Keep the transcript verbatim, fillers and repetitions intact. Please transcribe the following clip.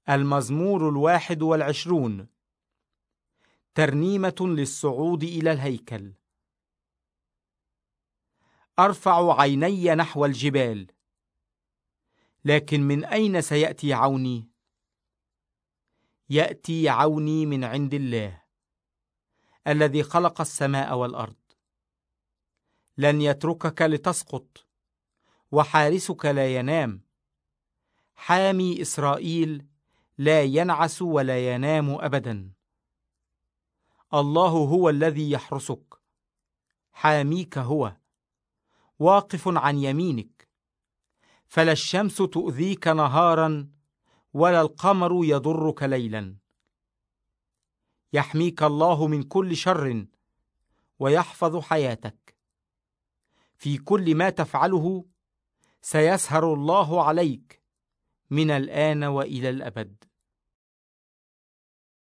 المزمور الواحد والعشرون. ترنيمة للصعود إلى الهيكل. أرفع عيني نحو الجبال، لكن من أين سيأتي عوني؟ يأتي عوني من عند الله الذي خلق السماء والأرض. لن يتركك لتسقط، وحارسك لا ينام. حامي إسرائيل لا ينعس ولا ينام أبدا. الله هو الذي يحرسك، حاميك هو، واقف عن يمينك. فلا الشمس تؤذيك نهارا، ولا القمر يضرك ليلا. يحميك الله من كل شر، ويحفظ حياتك. في كل ما تفعله سيسهر الله عليك من الآن وإلى الأبد.